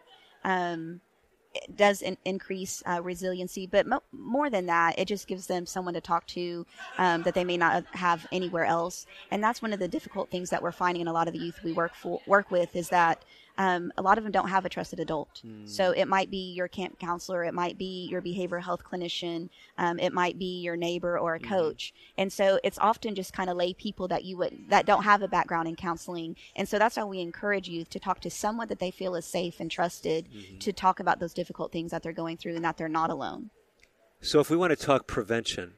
does increase resiliency, but more than that, it just gives them someone to talk to that they may not have anywhere else. And that's one of the difficult things that we're finding in a lot of the youth we work with is that a lot of them don't have a trusted adult. So it might be your camp counselor, it might be your behavioral health clinician, it might be your neighbor or a coach. And so it's often just kind of lay people that don't have a background in counseling. And so that's why we encourage youth to talk to someone that they feel is safe and trusted to talk about those difficult things that they're going through and that they're not alone. So if we want to talk prevention,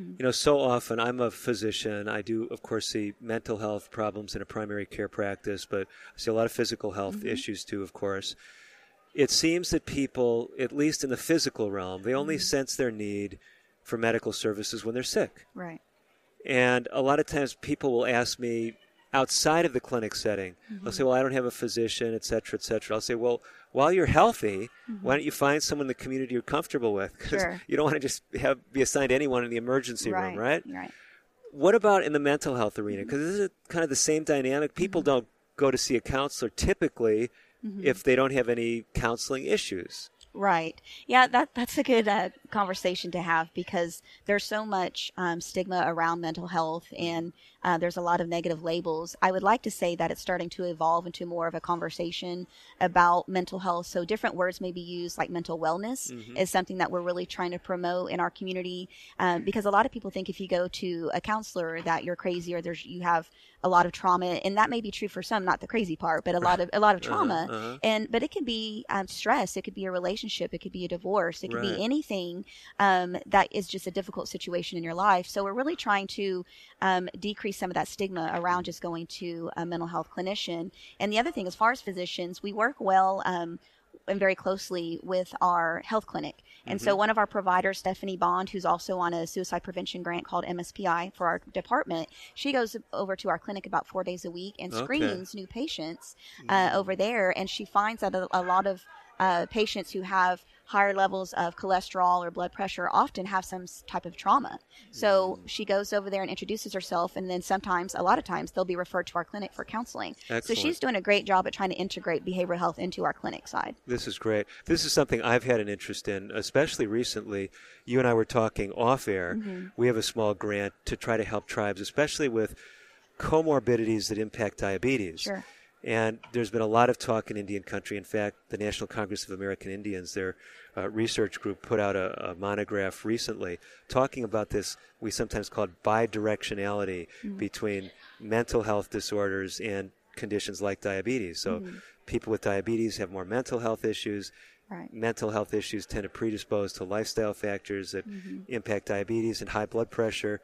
so often I'm a physician. I do, of course, see mental health problems in a primary care practice, but I see a lot of physical health issues too, of course. It seems that people, at least in the physical realm, they only sense their need for medical services when they're sick. Right. And a lot of times people will ask me outside of the clinic setting, they'll say, well, I don't have a physician, et cetera, et cetera. I'll say, well, while you're healthy, why don't you find someone in the community you're comfortable with? Because you don't want to just be assigned to anyone in the emergency room, right? Right. What about in the mental health arena? Because this is kind of the same dynamic. People don't go to see a counselor typically if they don't have any counseling issues. Right. Yeah, that's a good conversation to have, because there's so much stigma around mental health, and there's a lot of negative labels. I would like to say that it's starting to evolve into more of a conversation about mental health. So different words may be used, like mental wellness is something that we're really trying to promote in our community, because a lot of people think if you go to a counselor that you're crazy, or you have a lot of trauma, and that may be true for some, not the crazy part, but a lot of trauma. But it can be stress, it could be a relationship, it could be a divorce, it could be anything that is just a difficult situation in your life. So we're really trying to decrease some of that stigma around just going to a mental health clinician. And the other thing, as far as physicians, we work well and very closely with our health clinic. And so one of our providers, Stephanie Bond, who's also on a suicide prevention grant called MSPI for our department, she goes over to our clinic about 4 days a week and screens new patients over there. And she finds that a lot of patients who have higher levels of cholesterol or blood pressure often have some type of trauma. So she goes over there and introduces herself, and then a lot of times, they'll be referred to our clinic for counseling. Excellent. So she's doing a great job at trying to integrate behavioral health into our clinic side. This is great. This is something I've had an interest in, especially recently. You and I were talking off air. We have a small grant to try to help tribes, especially with comorbidities that impact diabetes. Sure. And there's been a lot of talk in Indian country. In fact, the National Congress of American Indians, their research group, put out a monograph recently talking about this, we sometimes call it bidirectionality between mental health disorders and conditions like diabetes. So people with diabetes have more mental health issues. Right. Mental health issues tend to predispose to lifestyle factors that impact diabetes and high blood pressure.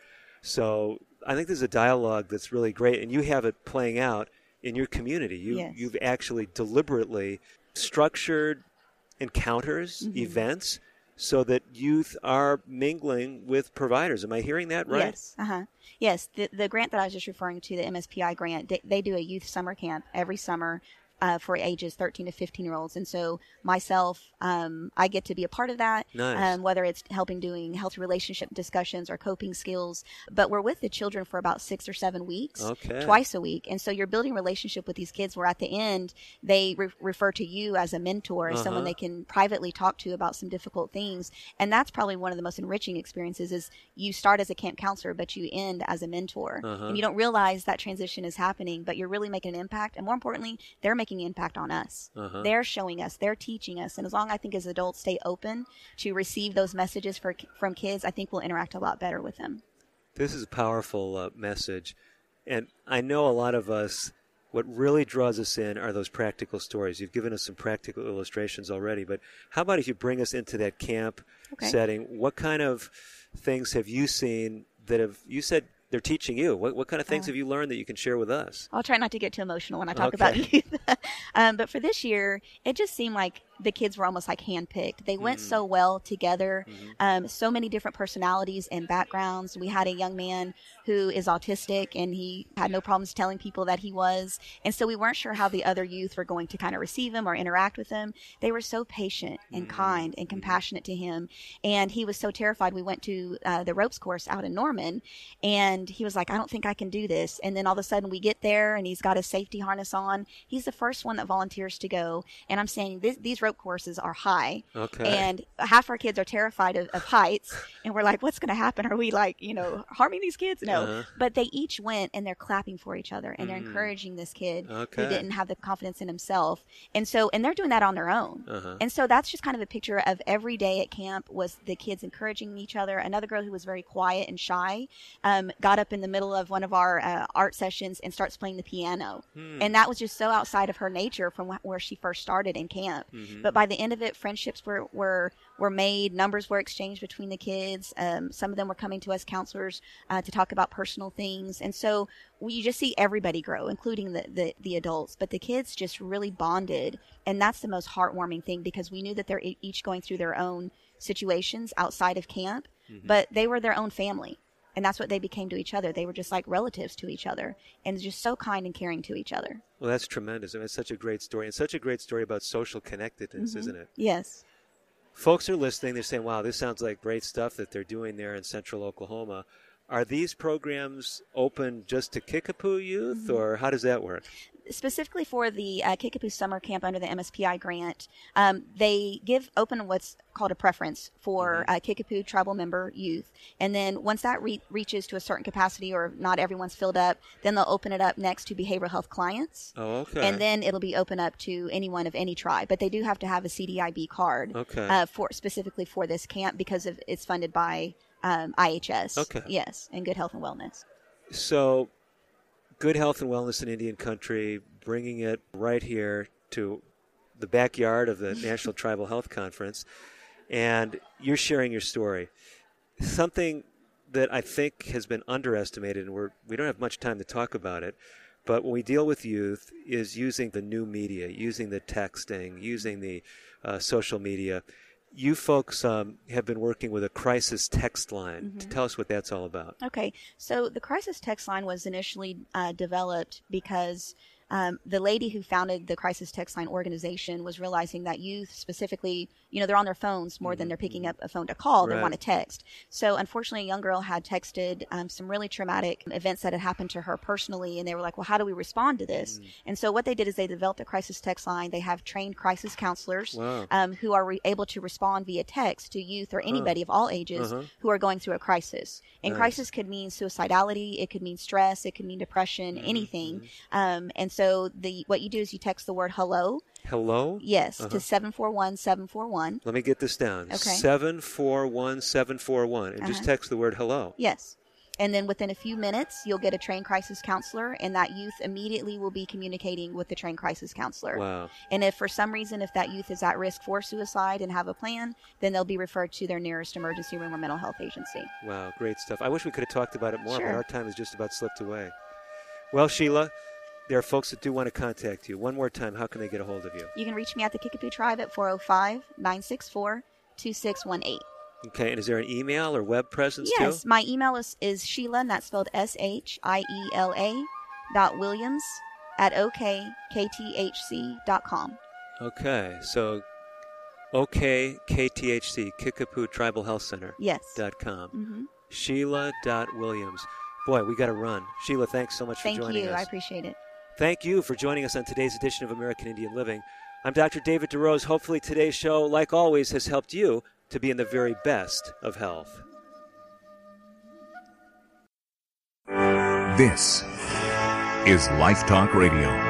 So I think there's a dialogue that's really great, and you have it playing out in your community. You've actually deliberately structured encounters, events, so that youth are mingling with providers. Am I hearing that right? Yes. Yes. The grant that I was just referring to, the MSPI grant, they do a youth summer camp every summer for ages 13 to 15-year-olds. And so myself, I get to be a part of that, whether it's helping doing healthy relationship discussions or coping skills. But we're with the children for about 6 or 7 weeks, twice a week. And so you're building a relationship with these kids where at the end, they refer to you as a mentor, as someone they can privately talk to about some difficult things. And that's probably one of the most enriching experiences, is you start as a camp counselor, but you end as a mentor. And you don't realize that transition is happening, but you're really making an impact. And more importantly, they're making an impact on us. They're showing us, they're teaching us. And as long, I think, as adults stay open to receive those messages from kids, I think we'll interact a lot better with them. This is a powerful message. And I know a lot of us, what really draws us in are those practical stories. You've given us some practical illustrations already, but how about if you bring us into that camp setting? What kind of things have you seen that you said they're teaching you? What kind of things have you learned that you can share with us? I'll try not to get too emotional when I talk about youth. But for this year, it just seemed like the kids were almost like handpicked. They went so well together, so many different personalities and backgrounds. We had a young man who is autistic, and he had no problems telling people that he was. And so we weren't sure how the other youth were going to kind of receive him or interact with him. They were so patient and kind and compassionate to him. And he was so terrified. We went to the ropes course out in Norman, and he was like, I don't think I can do this. And then all of a sudden we get there, and he's got his safety harness on. He's the first one that volunteers to go. And I'm saying these ropes stroke courses are high. Okay. And half our kids are terrified of heights. And we're like, what's going to happen? Are we like, harming these kids? No. But they each went and they're clapping for each other and they're encouraging this kid who didn't have the confidence in himself. And they're doing that on their own. And so that's just kind of a picture of every day at camp was the kids encouraging each other. Another girl who was very quiet and shy got up in the middle of one of our art sessions and starts playing the piano. And that was just so outside of her nature from where she first started in camp. But by the end of it, friendships were made, numbers were exchanged between the kids. Some of them were coming to us counselors to talk about personal things. And so you just see everybody grow, including the adults. But the kids just really bonded. And that's the most heartwarming thing, because we knew that they're each going through their own situations outside of camp, but they were their own family. And that's what they became to each other. They were just like relatives to each other and just so kind and caring to each other. Well, that's tremendous. I mean, it's such a great story, and such a great story about social connectedness, isn't it? Yes. Folks are listening. They're saying, wow, this sounds like great stuff that they're doing there in Central Oklahoma. Are these programs open just to Kickapoo youth, or how does that work? Specifically for the Kickapoo Summer Camp under the MSPI grant, they open what's called a preference for Kickapoo tribal member youth. And then once that reaches to a certain capacity, or not everyone's filled up, then they'll open it up next to behavioral health clients. Oh, okay. And then it'll be open up to anyone of any tribe. But they do have to have a CDIB card specifically for this camp, because it's funded by IHS. Okay. Yes, and Good Health and Wellness. So, Good Health and Wellness in Indian Country, bringing it right here to the backyard of the National Tribal Health Conference, and you're sharing your story. Something that I think has been underestimated, and we don't have much time to talk about it, but when we deal with youth, is using the new media, using the texting, using the social media. You folks have been working with a crisis text line. Tell us what that's all about. Okay. So the crisis text line was initially developed because the lady who founded the crisis text line organization was realizing that youth specifically, they're on their phones more than they're picking up a phone to call. They want to text. So unfortunately, a young girl had texted some really traumatic events that had happened to her personally. And they were like, well, how do we respond to this? And so what they did is they developed a crisis text line. They have trained crisis counselors who are able to respond via text to youth or anybody of all ages who are going through a crisis. And crisis could mean suicidality. It could mean stress. It could mean depression, anything. And so what you do is you text the word hello. Hello? Yes, to 741-741. Let me get this down. Okay. 741-741. And just text the word hello. Yes. And then within a few minutes, you'll get a trained crisis counselor, and that youth immediately will be communicating with the trained crisis counselor. Wow. And if for some reason, if that youth is at risk for suicide and have a plan, then they'll be referred to their nearest emergency room or mental health agency. Wow, great stuff. I wish we could have talked about it more, Sure. but our time has just about slipped away. Well, Sheila, there are folks that do want to contact you. One more time, how can they get a hold of you? You can reach me at the Kickapoo Tribe at 405-964-2618. Okay, and is there an email or web presence too? Yes, my email is Sheila, and that's spelled SHIELA Williams@OKKTHC.com. Okay, so OKKTHC, Kickapoo Tribal Health Center. Yes. .com. Sheila.Williams. Boy, we got to run. Sheila, thanks so much for joining us. Thank you. I appreciate it. Thank you for joining us on today's edition of American Indian Living. I'm Dr. David DeRose. Hopefully today's show, like always, has helped you to be in the very best of health. This is Life Talk Radio.